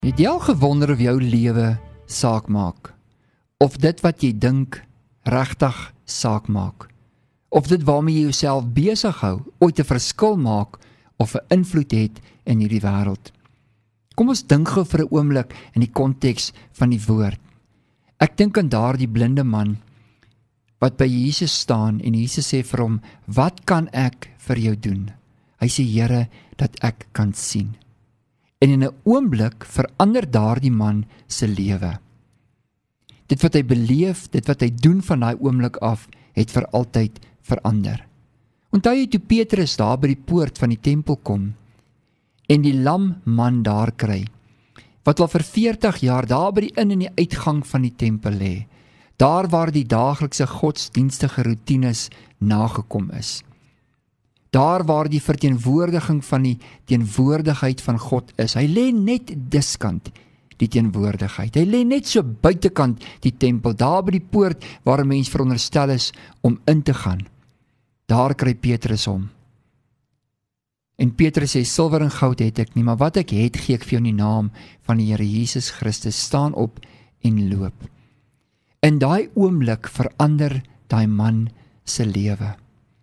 Het jy al gewonder of jou lewe saak maak? Of dit wat jy dink regtig saak maak? Of dit waarmee jy jouself besig hou ooit 'n verskil maak of 'n invloed het in hierdie wêreld? Kom ons dink gou vir 'n oomblik in die konteks van die woord. Ek dink aan daardie blinde man wat by Jesus staan en Jesus sê vir hom, "Wat kan ek vir jou doen?" Hy sê, "Here, dat ek kan sien." En in 'n oomblik verander daardie man se lewe. Dit wat hy beleef, dit wat hy doen van daai oomblik af, het vir altyd verander. Onthou jy toe Petrus daar by die poort van die tempel kom en die lam man daar kry, wat al vir 40 jaar daar by die in en die uitgang van die tempel lê, daar waar die daaglikse godsdienstige roetines nagekom is. Daar waar die verteenwoordiging van die teenwoordigheid van God is. Hy lê net diskant die teenwoordigheid. Hy lê net so buitekant die tempel, daar by die poort waar 'n mens veronderstel is om in te gaan. Daar kry Petrus hom. En Petrus sê, "Silwer en goud het ek nie, maar wat ek het, gee ek vir jou in die naam van die Here Jesus Christus. Staan op en loop." In daai oomblik verander daai man se lewe.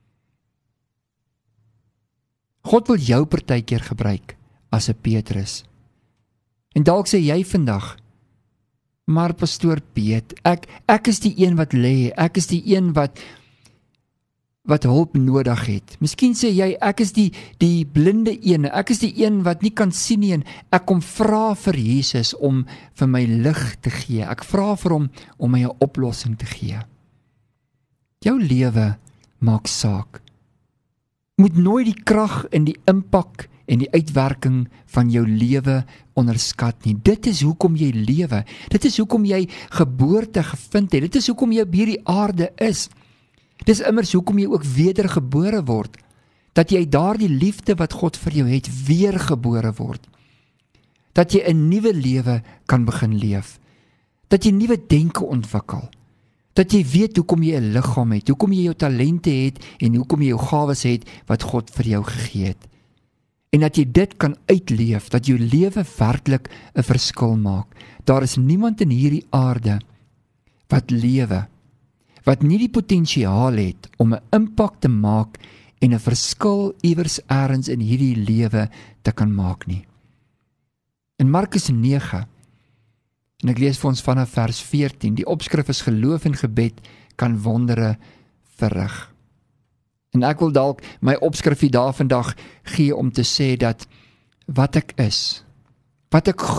God wil jou partykeer gebruik as 'n Petrus. En dalk sê jy vandag, "Maar pastoor Piet, ek is die een wat lê, ek is die een wat hulp nodig het." Miskien sê jy, "Ek is die blinde een, ek is die een wat nie kan sien nie en ek kom vra vir Jesus om vir my lig te gee. Ek vra vir hom om my 'n oplossing te gee." Jou lewe maak saak. Moet nooit die krag en die impak en die uitwerking van jou lewe onderskat nie. Dit is hoekom jy lewe. Dit is hoekom jy geboorte gevind het. Dit is hoekom jy op hierdie aarde is. Dit is immers hoekom jy ook wedergebore word. Dat jy daardie liefde wat God vir jou het, weergebore word. Dat jy 'n nuwe lewe kan begin leef. Dat jy nuwe denke ontwikkel. Dat jy weet hoekom jy 'n liggaam het, hoekom jy jou talente het en hoekom jy jou gawes het wat God vir jou gegee het. En dat jy dit kan uitleef, dat jou lewe werklik 'n verskil maak. Daar is niemand in hierdie aarde wat lewe, wat nie die potensiaal het om 'n impak te maak en 'n verskil iewers elders in hierdie lewe te kan maak nie. In Markus 9, en ek lees vir ons vanaf vers 14, die opskrif is geloof en gebed kan wondere verrig. En ek wil dalk my opskrifie daar vandag gee om te sê dat wat ek is, wat ek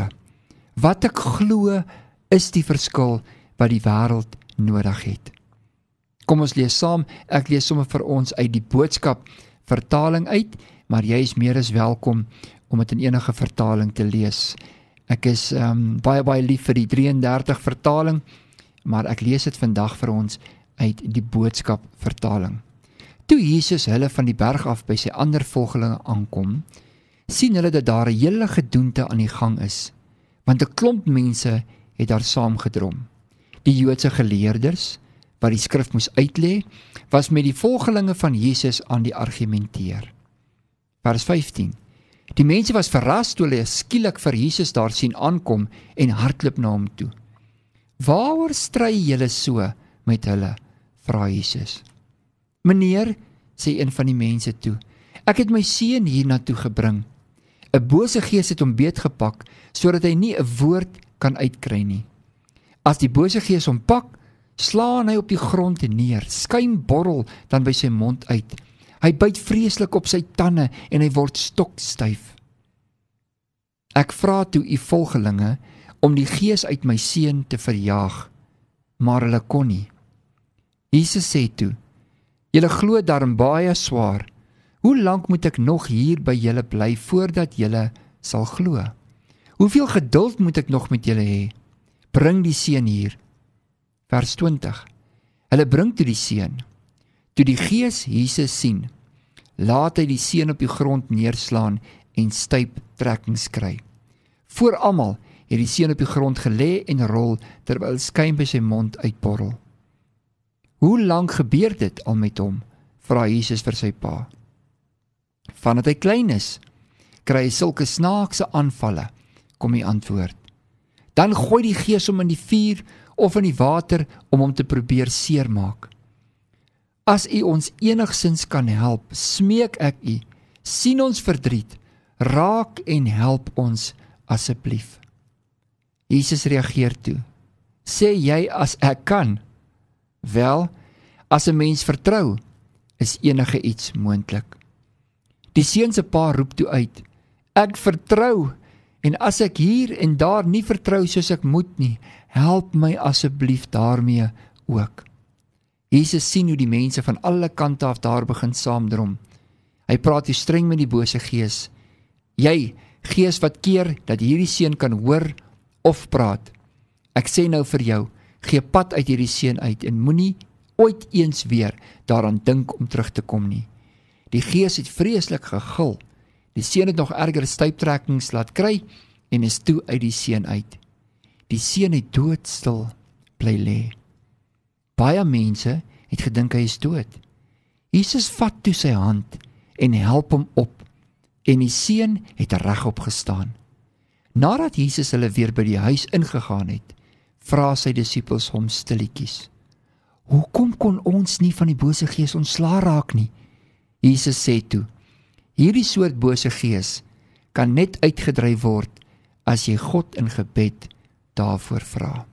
glo is die verskil wat die wêreld nodig het. Kom ons lees saam, ek lees sommer vir ons uit die Boodskap vertaling uit, maar jy is meer as welkom om dit in enige vertaling te lees. Ek is baie lief vir die 33 vertaling, maar ek lees dit vandag vir ons uit die Boodskap vertaling. Toe Jesus hulle van die berg af by sy ander volgelinge aankom, sien hulle dat daar 'n hele gedoente aan die gang is, want 'n klomp mense het daar saamgedrom. Die Joodse geleerders, wat die skrif moes uitlê, was met die volgelinge van Jesus aan die argumenteer. Vers 15. Die mense was verras toe hulle skielik vir Jesus daar sien aankom en hardloop na hom toe. "Waaroor stry julle so met hulle?" vra Jesus. "Meneer," sê een van die mense toe, "ek het my seun hiernatoe gebring. 'n Bose gees het hom beetgepak, sodat hy nie 'n woord kan uitkry nie. As die bose gees hom pak, slaan hy op die grond neer, skuim borrel dan by sy mond uit. Hy byt vreeslik op sy tande en hy word stokstyf. Ek vra toe u volgelinge om die gees uit my seun te verjaag, maar hulle kon nie." Jesus sê toe, "Julle glo darm baie swaar. Hoe lank moet ek nog hier by julle bly voordat julle sal glo? Hoeveel geduld moet ek nog met julle hê? Bring die seun hier." Vers 20. Hulle bring toe die seun. Toe die gees Jesus sien, laat hy die seun op die grond neerslaan en stuiptrekkings kry. Voor almal het die seun op die grond gelê en rol terwyl skuim by sy mond uitborrel. "Hoe lank gebeur dit al met hom?" vra Jesus vir sy pa. "Vandat hy klein is, kry hy sulke snaakse aanvalle. kom die antwoord. Dan gooi die Gees hom in die vuur of in die water om hom te probeer seermaak. As u ons enigsins kan help, smeek ek u, sien ons verdriet, raak en help ons asseblief. Jesus reageer toe, sê jy as ek kan? Wel, as 'n mens vertrou, is enige iets moontlik. Die seun se pa roep toe uit, ek vertrou, en as ek hier en daar nie vertrou soos ek moet nie, help my asseblief daarmee ook. Jesus sien hoe die mense van alle kante af daar begin saamdrom. Hy praat hier streng met die bose gees. Jy, gees wat keer dat hierdie seun kan hoor of praat. Ek sê nou vir jou, gee pad uit hierdie seun uit en moenie ooit eens weer daaraan dink om terug te kom nie. Die gees het vreeslik gegil. Die seun het nog erger stuiptrekkings laat kry en is toe uit die seun uit. Die seun het doodstil bly lê. Baie mense het gedink hy is dood. Jesus vat toe sy hand en help hom op en die seun het regop gestaan. Nadat Jesus hulle weer by die huis ingegaan het, vra sy disippels hom stilletjies, hoekom kon ons nie van die bose gees ontslaa raak nie? Jesus sê toe, hierdie soort bose gees kan net uitgedryf word as jy God in gebed daarvoor vra.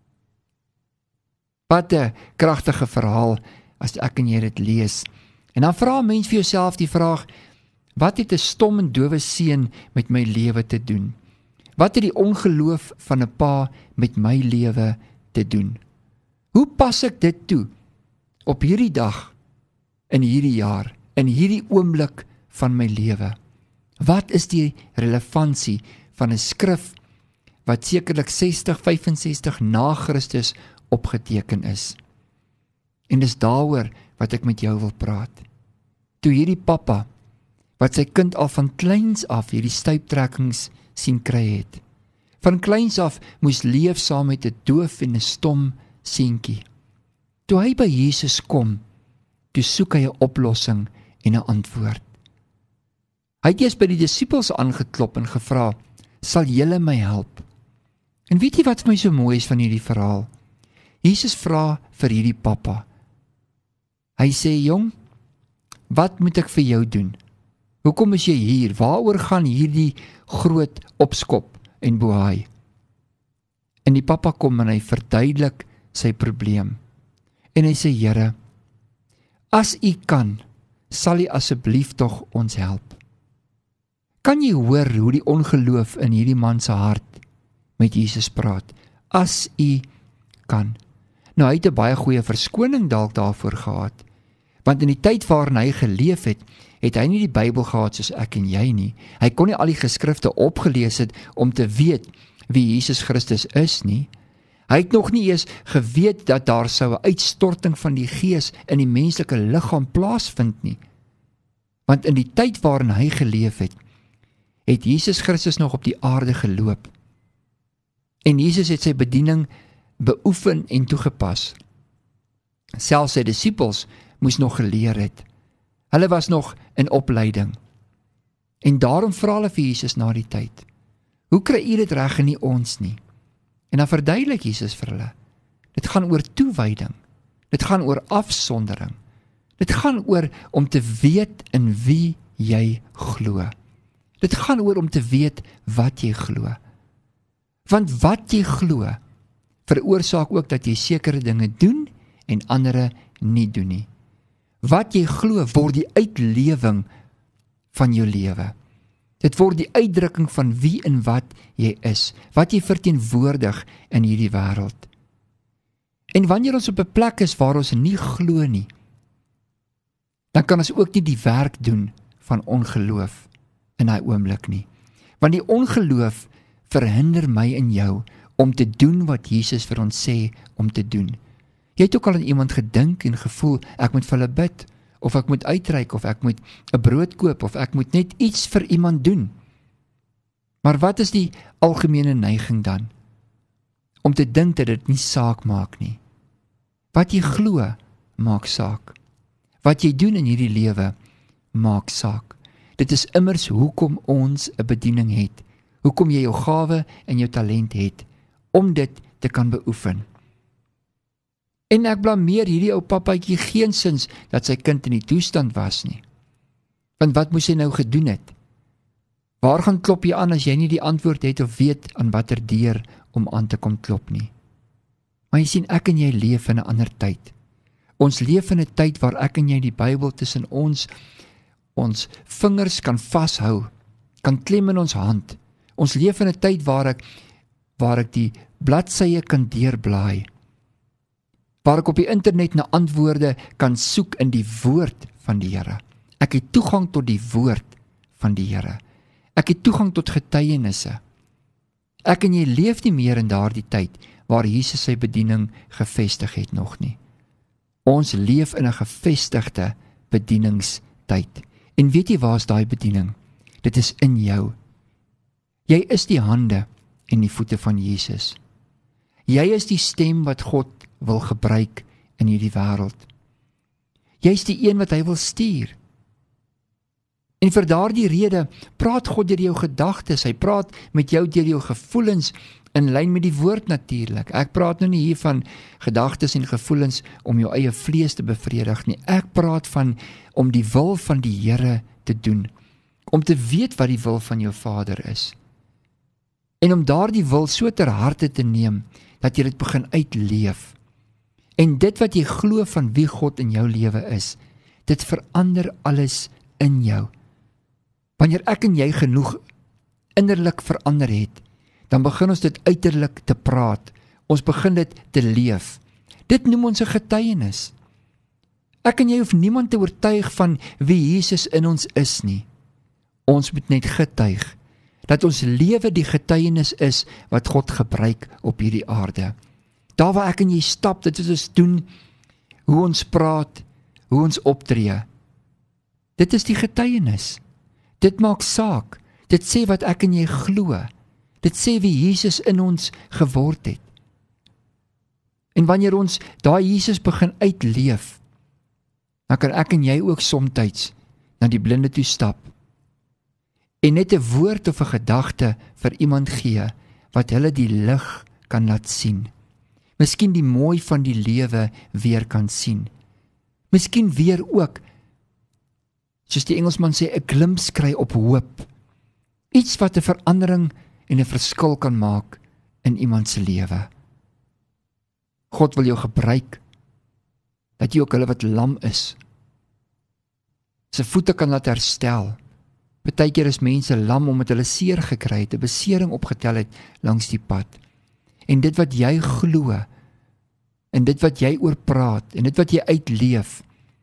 Wat 'n kragtige verhaal as ek en jy dit lees. En dan vra 'n mens vir jouself die vraag, wat het 'n stom en dowe seun met my lewe te doen? Wat het die ongeloof van 'n pa met my lewe te doen? Hoe pas ek dit toe op hierdie dag, in hierdie jaar, in hierdie oomblik van my lewe? Wat is die relevantie van 'n skrif wat sekerlik 60, 65 na Christus opgeteken is? En dis daaroor wat ek met jou wil praat. Toe hierdie pappa, wat sy kind al van kleins af hierdie stuiptrekkings sien kry het, van kleins af moes leef saam met 'n doof en 'n stom seentjie. Toe hy by Jesus kom, toe soek hy 'n oplossing en 'n antwoord. Hy het eers by die disippels aangeklop en gevra, sal julle my help? En weet jy wat vir my so mooi is van hierdie verhaal? Jesus vra vir hierdie pappa. Hy sê, jong, wat moet ek vir jou doen? Hoekom is jy hier? Waaroor gaan hierdie groot opskop en bohaai? En die pappa kom en hy verduidelik sy probleem. En hy sê, Here, as u kan, sal u asseblief tog ons help. Kan jy hoor hoe die ongeloof in hierdie man se hart met Jesus praat? As u kan. Nou, hy het 'n baie goeie verskoning dalk daarvoor gehad. Want in die tyd waarin hy geleef het, het hy nie die Bybel gehad soos ek en jy nie. Hy kon nie al die geskrifte opgelees het om te weet wie Jesus Christus is nie. Hy het nog nie eens geweet dat daar sou 'n uitstorting van die Gees in die menslike liggaam plaasvind nie. Want in die tyd waarin hy geleef het, het Jesus Christus nog op die aarde geloop. En Jesus het sy bediening beoefen en toegepas. Selfs sy disippels moes nog geleer het. Hulle was nog in opleiding. En daarom vra hulle vir Jesus na die tyd, hoe kry u dit reg en nie ons nie? En dan verduidelik Jesus vir hulle, dit gaan oor toewyding, dit gaan oor afsondering, dit gaan oor om te weet in wie jy glo. Dit gaan oor om te weet wat jy glo. Want wat jy glo, veroorsaak ook dat jy sekere dinge doen en andere nie doen nie. Wat jy glo word die uitlewing van jou lewe. Dit word die uitdrukking van wie en wat jy is, wat jy verteenwoordig in hierdie wêreld. En wanneer ons op 'n plek is waar ons nie glo nie, dan kan ons ook nie die werk doen van ongeloof in daai oomblik nie. Want die ongeloof verhinder my en jou om te doen wat Jesus vir ons sê om te doen. Jy het ook al aan iemand gedink en gevoel, ek moet vir hulle bid, of ek moet uitreik, of ek moet 'n brood koop, of ek moet net iets vir iemand doen. Maar wat is die algemene neiging dan? Om te dink dat dit nie saak maak nie. Wat jy glo, maak saak. Wat jy doen in hierdie lewe, maak saak. Dit is immers hoekom ons 'n bediening het, hoekom jy jou gawe en jou talent het, om dit te kan beoefen. En ek blameer hierdie ou papaatjie geensins dat sy kind in die toestand was nie. Want wat moes hy nou gedoen het? Waar gaan klop jy aan as jy nie die antwoord het of weet aan watter deur om aan te kom klop nie? Maar jy sien, ek en jy leef in 'n ander tyd. Ons leef in 'n tyd waar ek en jy die Bybel tussen ons vingers kan vashou, kan klem in ons hand. Ons leef in 'n tyd waar ek die bladsye kan deurblaai, waar ek op die internet na antwoorde kan soek in die woord van die Here. Ek het toegang tot die woord van die Here. Ek het toegang tot getuienisse. Ek en jy leef nie meer in daardie tyd waar Jesus sy bediening gevestig het nog nie. Ons leef in 'n gevestigde bedieningstyd. En weet jy waar is daai bediening? Dit is in jou. Jy is die hande en die voete van Jesus. Jy is die stem wat God wil gebruik in hierdie wêreld. Jy is die een wat hy wil stuur. En vir daardie rede praat God deur jou gedagtes, hy praat met jou deur jou gevoelens in lyn met die woord natuurlik. Ek praat nou nie hier van gedagtes en gevoelens om jou eie vlees te bevredig nie. Ek praat van om die wil van die Here te doen, om te weet wat die wil van jou Vader is. En om daardie wil so ter harte te neem, dat jy dit begin uitleef. En dit wat jy glo van wie God in jou lewe is, dit verander alles in jou. Wanneer ek en jy genoeg innerlik verander het, dan begin ons dit uiterlik te praat. Ons begin dit te leef. Dit noem ons 'n getuienis. Ek en jy hoef niemand te oortuig van wie Jesus in ons is nie. Ons moet net getuig dat ons lewe die getuienis is wat God gebruik op hierdie aarde. Daar waar ek en jy stap, dit is ons doen, hoe ons praat, hoe ons optree. Dit is die getuienis. Dit maak saak. Dit sê wat ek en jy glo. Dit sê wie Jesus in ons geword het. En wanneer ons daai Jesus begin uitleef, dan kan ek en jy ook somtyds na die blinde toe stap en net 'n woord of 'n gedagte vir iemand gee wat hulle die lig kan laat sien. Miskien die mooi van die lewe weer kan sien. Miskien weer ook, soos die Engelsman sê, 'n glimpse kry op hoop. Iets wat 'n verandering en 'n verskil kan maak in iemand se lewe. God wil jou gebruik, dat jy ook hulle wat lam is, sy voete kan laat herstel. Partykeer is mense lam omdat hulle seer gekry het, 'n besering opgetel het langs die pad. En dit wat jy glo, en dit wat jy oor praat, en dit wat jy uitleef,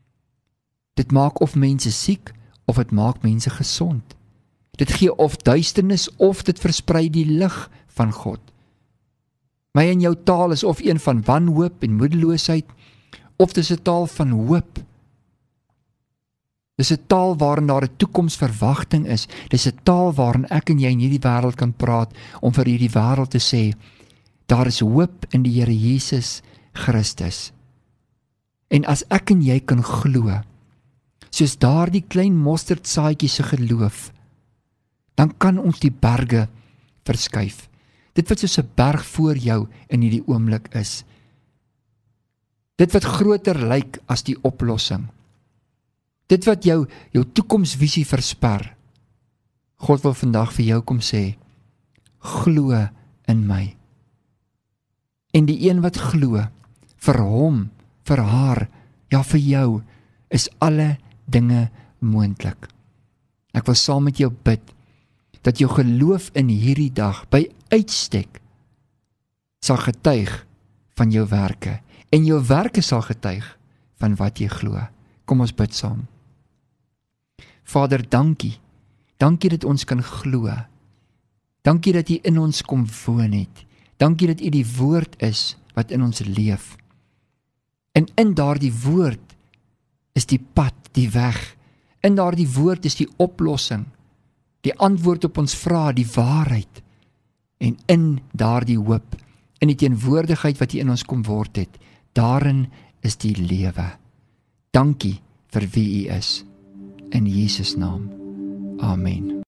dit maak of mense siek, of dit maak mense gesond. Dit gee of duisternis, of dit versprei die lig van God. My en jou taal is of een van wanhoop en moedeloosheid, of dis 'n taal van hoop. Dis 'n taal waarin daar 'n toekomsverwagting is. Dis 'n taal waarin ek en jy in hierdie wêreld kan praat, om vir hierdie wêreld te sê, daar is hoop in die Here Jesus Christus. En as ek en jy kan glo, soos daardie klein mosterdsaadjie se geloof, dan kan ons die berge verskuif. Dit wat soos 'n berg voor jou in hierdie oomblik is. Dit wat groter lyk as die oplossing. Dit wat jou toekomsvisie versper. God wil vandag vir jou kom sê, glo in my. En die een wat glo, vir hom, vir haar, ja vir jou, is alle dinge moontlik. Ek wil saam met jou bid, dat jou geloof in hierdie dag by uitstek sal getuig van jou werke, en jou werke sal getuig van wat jy glo. Kom ons bid saam. Vader, dankie. Dankie dat ons kan glo. Dankie dat U in ons kom woon het. Dankie dat U die woord is wat in ons leef. En in daardie woord is die pad, die weg. In daardie woord is die oplossing, die antwoord op ons vrae, die waarheid. En in daardie hoop, in die teenwoordigheid wat U in ons kom word het, daarin is die lewe. Dankie vir wie U is. In Jesus naam. Amen.